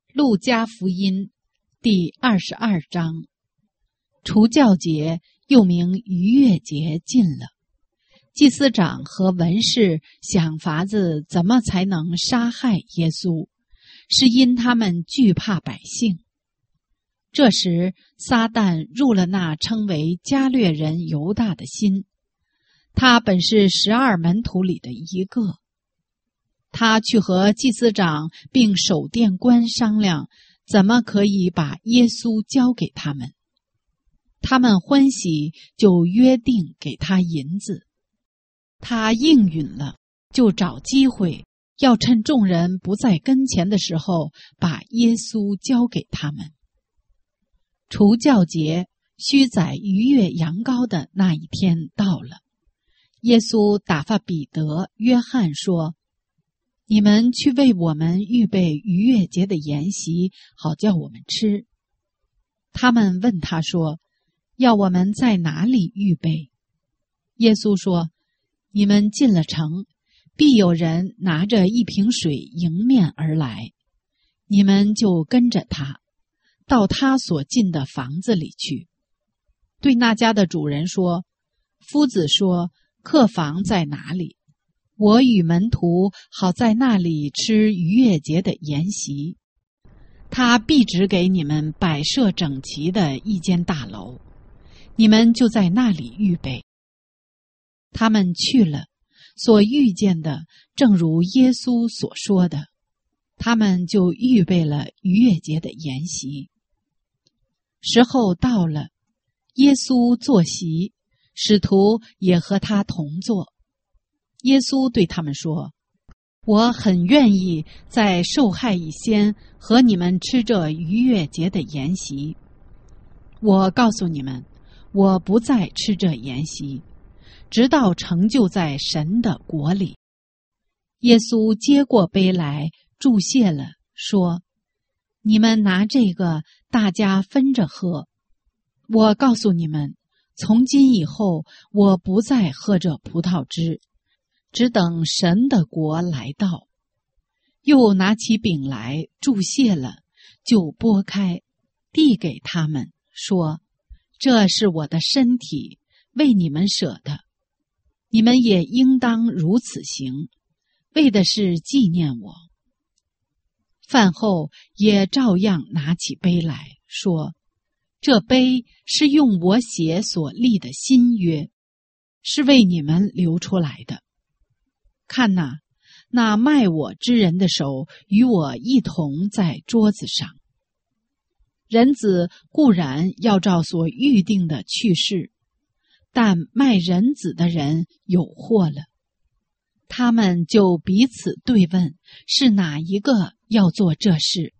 路加福音第22章，除酵节又名逾越节近了，祭司长和文士想法子怎么才能杀害耶稣，是因他们惧怕百姓。这时撒旦入了那称为加略人犹大的心，他本是12门徒里的一个。他去和祭司长并守殿官商量，怎么可以把耶稣交给他们。他们欢喜，就约定给他银子。他应允了，就找机会，要趁众人不在跟前的时候，把耶稣交给他们。除酵节须宰逾越羊羔的那一天到了，耶稣打发彼得、约翰说：你们去为我们预备逾越节的筵席，好叫我们吃。他们问他说：要我们在哪里预备？耶稣说：你们进了城，必有人拿着一瓶水迎面而来，你们就跟着他，到他所进的房子里去，对那家的主人说：夫子说，客房在哪里？我与门徒好在那里吃逾越节的筵席。他必指给你们摆设整齐的一间大楼，你们就在那里预备。他们去了，所遇见的正如耶稣所说的，他们就预备了逾越节的筵席。时候到了，耶稣坐席，使徒也和他同坐。耶稣对他们说：我很愿意在受害以先和你们吃这逾越节的筵席。我告诉你们，我不再吃这筵席，直到成就在神的国里。耶稣接过杯来，祝谢了，说：你们拿这个，大家分着喝。我告诉你们，从今以后，我不再喝这葡萄汁，只等神的国来到。又拿起饼来，祝谢了，就拨开，递给他们，说：这是我的身体，为你们舍的，你们也应当如此行，为的是纪念我。饭后也照样拿起杯来，说：这杯是用我血所立的新约，是为你们流出来的。看哪，那卖我之人的手与我一同在桌子上。人子固然要照所预定的去世，但卖人子的人有祸了。他们就彼此对问，是哪一个要做这事。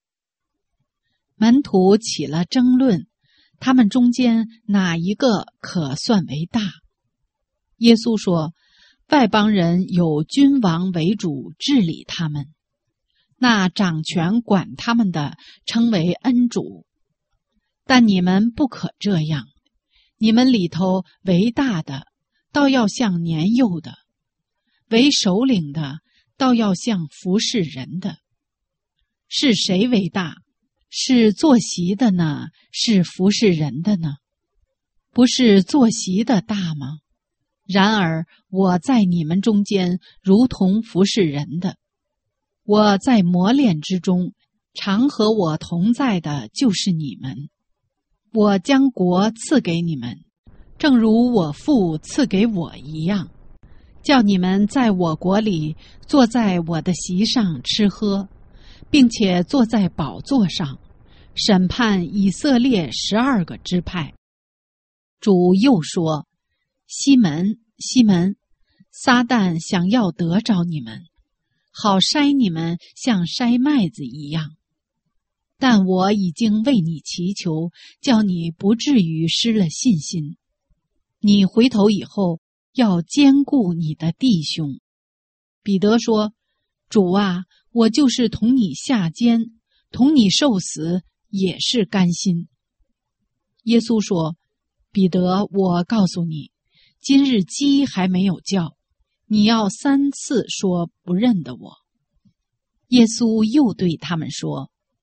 门徒起了争论，他们中间哪一个可算为大？耶稣说：外邦人有君王为主治理他们，那掌权管他们的称为恩主。但你们不可这样，你们里头为大的，倒要像年幼的；为首领的，倒要像服侍人的。是谁为大？是坐席的呢？是服侍人的呢？不是坐席的大吗？然而我在你们中间如同服侍人的。我在磨练之中，常和我同在的就是你们。我将国赐给你们，正如我父赐给我一样，叫你们在我国里坐在我的席上吃喝，并且坐在宝座上，审判以色列12个支派。主又说：西门，西门，撒旦想要得着你们，好筛你们像筛麦子一样。但我已经为你祈求，叫你不至于失了信心。你回头以后，要兼顾你的弟兄。彼得说：主啊，我就是同你下监，同你受死，也是甘心。耶稣说：彼得，我告诉你，今日鸡还没有叫，你要3次说不认得我。耶稣又对他们说：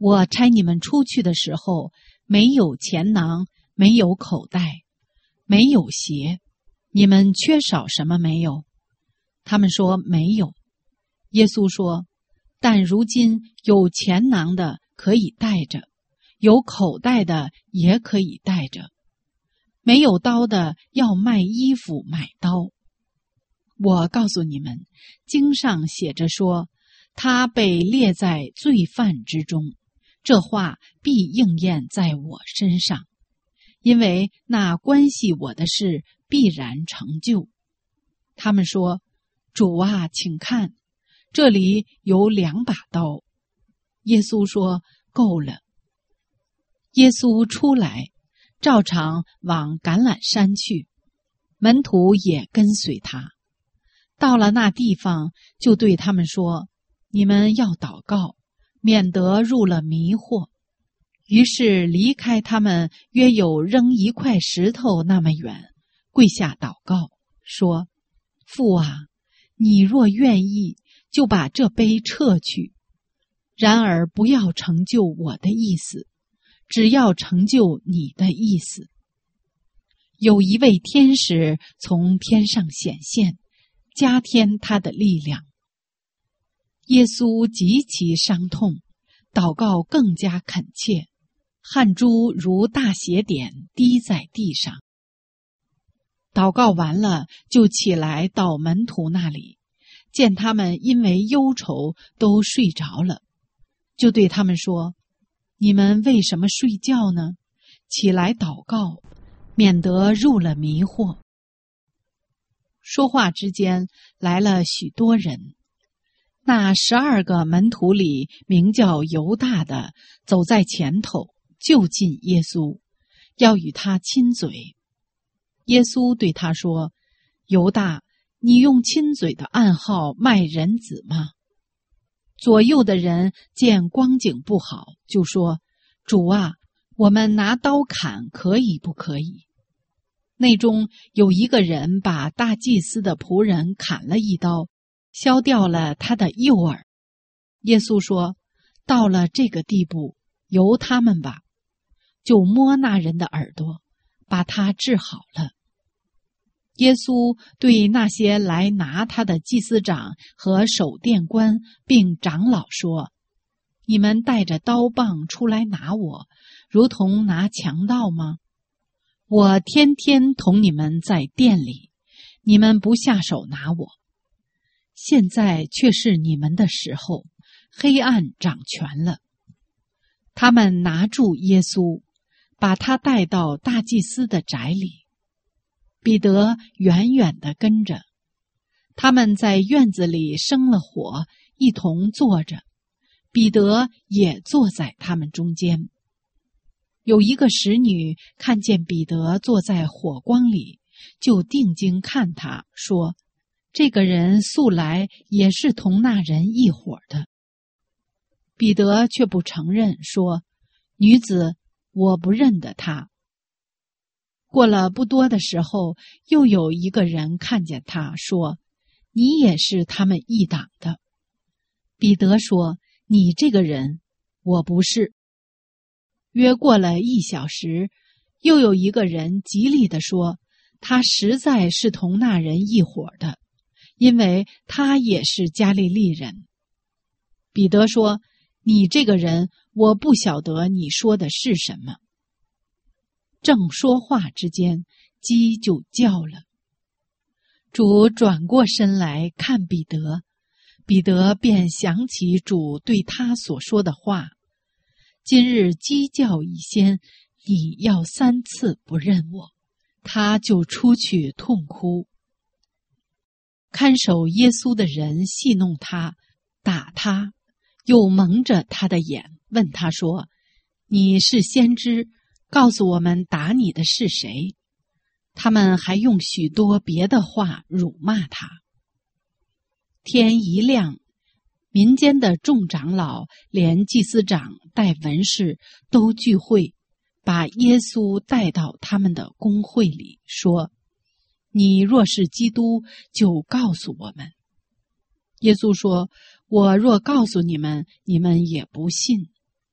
我差你们出去的时候，没有钱囊，没有口袋，没有鞋，你们缺少什么没有？他们说没有。耶稣说，但如今有钱囊的可以带着，有口袋的也可以带着，没有刀的要卖衣服买刀。我告诉你们，经上写着说，他被列在罪犯之中，这话必应验在我身上，因为那关系我的事必然成就。他们说，主啊，请看，这里有2把刀。耶稣说，够了。耶稣出来，照常往橄榄山去，门徒也跟随他。到了那地方，就对他们说，你们要祷告，免得入了迷惑。于是离开他们约有扔一块石头那么远，跪下祷告，说，父啊，你若愿意，就把这杯撤去，然而不要成就我的意思，只要成就你的意思。有一位天使从天上显现，加添他的力量。耶稣极其伤痛，祷告更加恳切，汗珠如大血点滴在地上。祷告完了，就起来到门徒那里，见他们因为忧愁都睡着了，就对他们说，你们为什么睡觉呢？起来祷告，免得入了迷惑。说话之间来了许多人，那12个门徒里名叫犹大的走在前头，就近耶稣，要与他亲嘴。耶稣对他说，犹大，你用亲嘴的暗号卖人子吗？左右的人见光景不好，就说，主啊，我们拿刀砍可以不可以？内中有一个人把大祭司的仆人砍了一刀，削掉了他的右耳。耶稣说，到了这个地步，由他们吧，就摸那人的耳朵，把他治好了。耶稣对那些来拿他的祭司长和守殿官并长老说，你们带着刀棒出来拿我，如同拿强盗吗？我天天同你们在殿里，你们不下手拿我。现在却是你们的时候，黑暗掌权了。他们拿住耶稣，把他带到大祭司的宅里。彼得远远地跟着。他们在院子里生了火，一同坐着，彼得也坐在他们中间。有一个使女看见彼得坐在火光里，就定睛看他，说，这个人素来也是同那人一伙的。彼得却不承认，说，女子，我不认得他。过了不多的时候，又有一个人看见他，说，你也是他们一党的。彼得说，你这个人，我不是。约过了1小时，又有一个人极力地说，他实在是同那人一伙的，因为他也是加利利人。彼得说，你这个人，我不晓得你说的是什么。正说话之间，鸡就叫了。主转过身来看彼得，彼得便想起主对他所说的话，今日鸡叫以先，你要3次不认我。他就出去痛哭。看守耶稣的人戏弄他，打他，又蒙着他的眼，问他说，你是先知，告诉我们打你的是谁？他们还用许多别的话辱骂他。天一亮，民间的众长老连祭司长带文士都聚会，把耶稣带到他们的公会里，说，你若是基督，就告诉我们。耶稣说，我若告诉你们，你们也不信。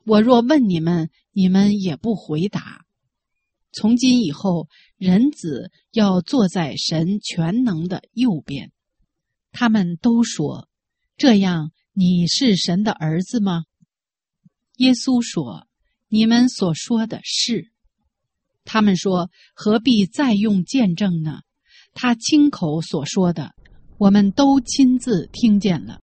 我若问你们，你们也不回答。从今以后，人子要坐在神全能的右边。他们都说：这样，你是神的儿子吗？耶稣说：你们所说的是。他们说：何必再用见证呢？他亲口所说的，我们都亲自听见了。